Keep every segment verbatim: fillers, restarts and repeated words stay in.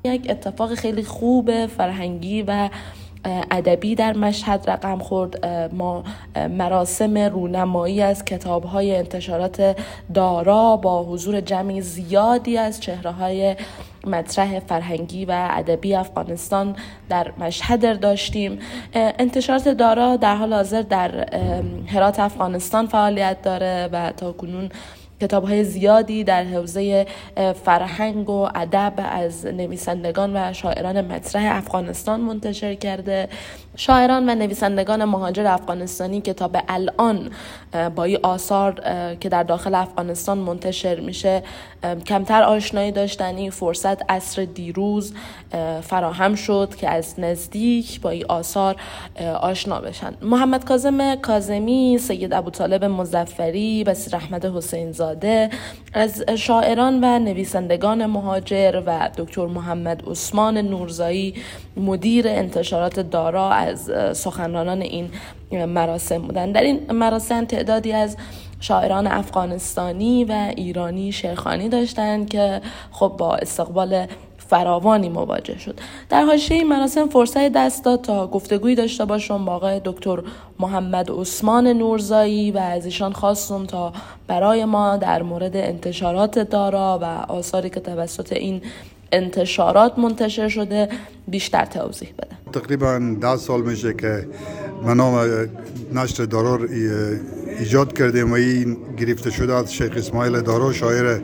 یک اتفاق خیلی خوب فرهنگی و ادبی در مشهد رقم خورد. ما مراسم رونمایی از کتاب‌های انتشارات دارا با حضور جمعی زیادی از چهره‌های مطرح فرهنگی و ادبی افغانستان در مشهد داشتیم. انتشارات دارا در حال حاضر در هرات افغانستان فعالیت داره و تا کنون کتاب‌های زیادی در حوزه فرهنگ و ادب از نویسندگان و شاعران مطرح افغانستان منتشر کرده. شاعران و نویسندگان مهاجر افغانستانی که تا به الان با این آثار که در داخل افغانستان منتشر میشه کمتر آشنایی داشتن، این فرصت عصر دیروز فراهم شد که از نزدیک با این آثار آشنا بشن. محمد کاظم کاظمی، سید ابوطالب مظفری، بصیر احمد حسین زاده از شاعران و نویسندگان مهاجر و دکتر محمد عثمان نورزایی مدیر انتشارات دارا از سخنرانان این مراسم بودند. در این مراسم تعدادی از شاعران افغانستانی و ایرانی شعرخوانی داشتند که خب با استقبال فراوانی مواجه شد. در حاشیه این مراسم فرصت دست داد تا گفتگویی داشته باشم با آقای دکتر محمد عثمان نورزایی و از ایشان خواستم تا برای ما در مورد انتشارات دارا و آثاری که توسط این انتشارات منتشر شده بیشتر توضیح بده. تقریبا ده سال میشه که من نام نشر دارا ایجاد کردیم و این گرفته شده از شیخ اسماعیل دارا، شاعر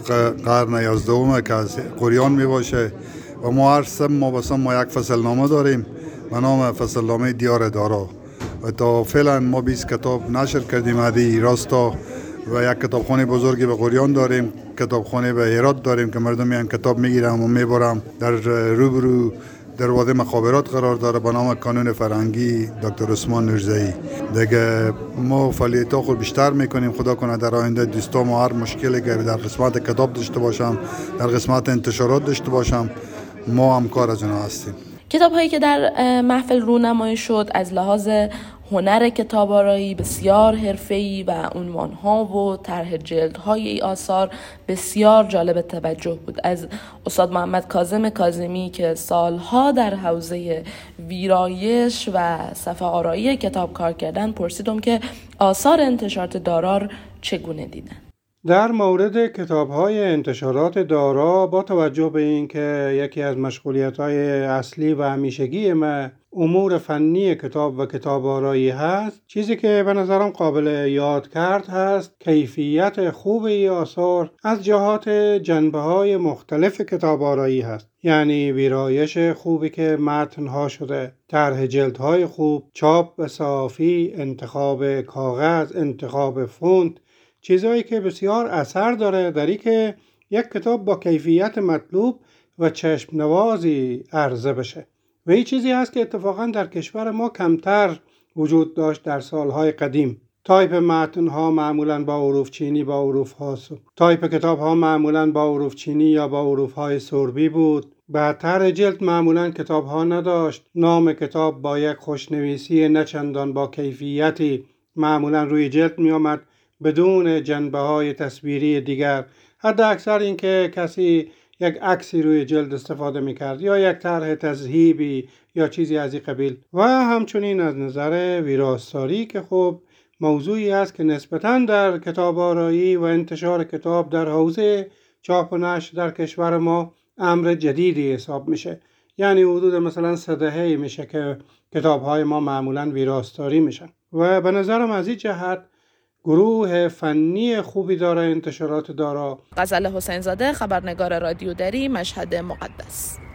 قرن یازدهم که از قریان می باشه و ما هر سم ما بسم ما یک فصل نامه داریم به نام فصل نامه دیار دارا و تا فعلا ما بیست کتاب نشر کردیم هدی راستا و یک کتابخانه بزرگی به قریان داریم، کتابخانه به هرات داریم که مردم میان کتاب میگیرن و میبرن. در روبرو دروازه مخابرات قرار داره به نام کانون فرهنگی دکتر عثمان نورزایی. دیگه ما فعالیت‌ها خود بیشتر میکنیم. خدا کنه در آینده دوستان ما هر مشکلی که در قسمت کتاب داشته باشم، در قسمت انتشارات داشته باشم، ما همکار از اونها هستیم. کتاب هایی که در محفل رونمایی شد از لحاظ هنر کتاب‌آرایی بسیار حرفه‌ای و عنوان‌ها و طرح جلدهای این آثار بسیار جالب توجه بود. از استاد محمد کاظم کاظمی که سالها در حوزه ویرایش و صفحه آرایی کتاب کار کردن پرسیدم که آثار انتشارات دارا چگونه دیدن. در مورد کتاب‌های انتشارات دارا با توجه به اینکه یکی از مشغولیت‌های اصلی و همیشگی ما امور فنی کتاب و کتاب آرایی هست، چیزی که به نظرم قابل یاد کرد هست کیفیت خوب این آثار از جهات جنبه‌های مختلف کتاب آرایی هست. یعنی ویرایش خوبی که متن‌ها شده، طرح جلدهای خوب، چاپ صافی، انتخاب کاغذ، انتخاب فونت، چیزایی که بسیار اثر داره در این که یک کتاب با کیفیت مطلوب و چشم نوازی عرضه بشه. و این چیزی هست که اتفاقا در کشور ما کمتر وجود داشت در سالهای قدیم. تایپ متن‌ها معمولاً با حروف چینی با حروف ها تایپ کتاب‌ها معمولاً با حروف چینی یا با حروف‌های سربی بود. بعدتر جلد معمولاً کتاب‌ها نداشت. نام کتاب با یک خوشنویسی نه چندان با کیفیتی معمولاً روی جلد می آمد بدون جنبه‌های تصویری دیگر. حد اکثر این که کسی یک عکسی روی جلد استفاده می‌کرد یا یک طرح تذهیبی یا چیزی از این قبیل. و همچنین از نظر ویراستاری که خب موضوعی است که نسبتاً در کتاب آرایی و انتشار کتاب در حوزه چاپ و نشر در کشور ما امر جدیدی حساب میشه. یعنی حدود مثلا سه دهه‌ای میشه که کتاب‌های ما معمولاً ویراستاری میشن و به نظرم از این جهت گروه فنی خوبی داره انتشارات دارا. غزل حسین زاده، خبرنگار رادیو دری، مشهد مقدس.